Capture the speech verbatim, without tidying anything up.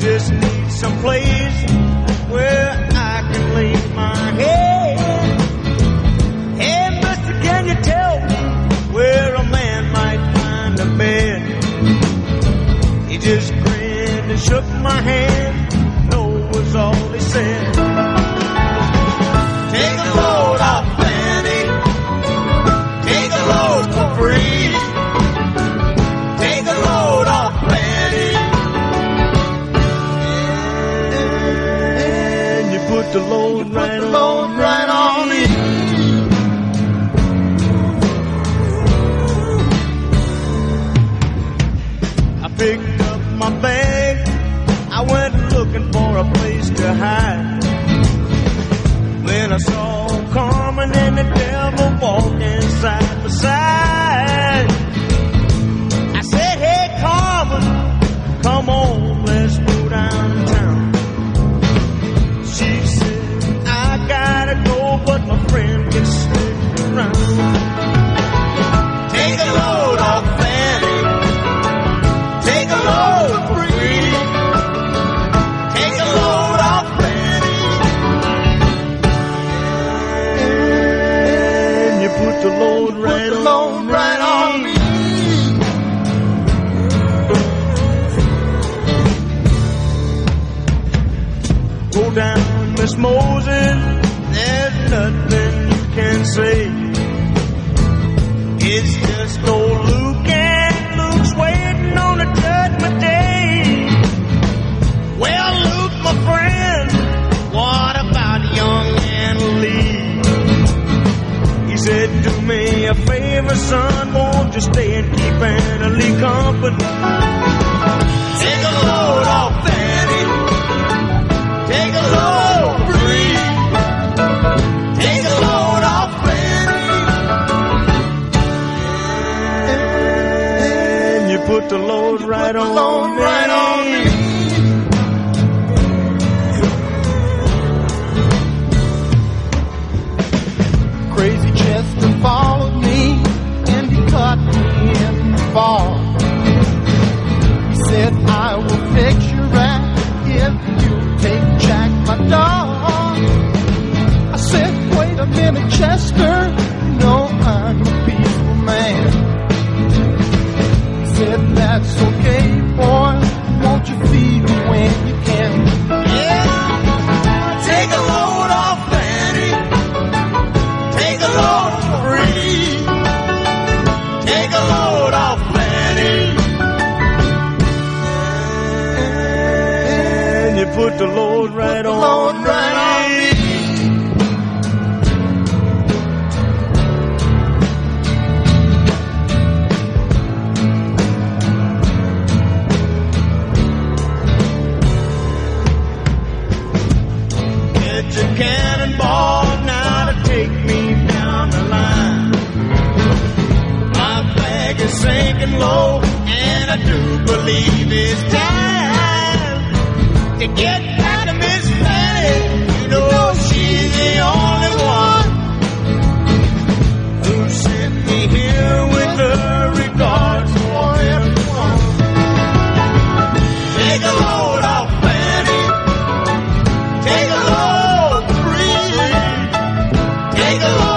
just need some place where I can lay my head. Hey, mister, can you tell me where a man might find a bed? He just grinned and shook my hand. No was all he said. Take a load off Fanny. Take a load for free. Take a load off Fanny. And you put the load you right, put the load on, right on me. I picked up my bag. I went looking for a place to hide. When I saw Carmen and the devil walking side by side, I said, hey, Carmen, come on, let's go downtown. She said, I gotta go, but my friend can stick around. Take a load off Fanny. Take a load for free. Take a load off Fanny. And you put the load right, the load on, right on me. Go down, Miss Moses, there's nothing you can say. It's just old Luke, and Luke's waiting on the judgment day. Well, Luke, my friend, what about young Anna Lee? He said, do me a favor, son, won't you stay and keep Anna Lee company? Take a load off Fanny. Take a load free. Take a load off Fanny. And you put the load right on, load right on me. Crazy Chester followed me and he caught me in the fall. He said, I will fix your rap if you take Jack, my dog. I said, wait a minute, Chester, you know I'm a peaceful man. He said, that's okay, boy, won't you feed me when you can? Yeah, take a load off Fanny. Take a load free. Take a load off Fanny. And you put the load right on, load right on me. Get your cannonball now to take me down the line. My flag is sinking low, and I do believe it's time to get back to Miss Fanny. You know she's the only one who sent me here with her regards for everyone. Take a load off Fanny. Take a load free. Take a load.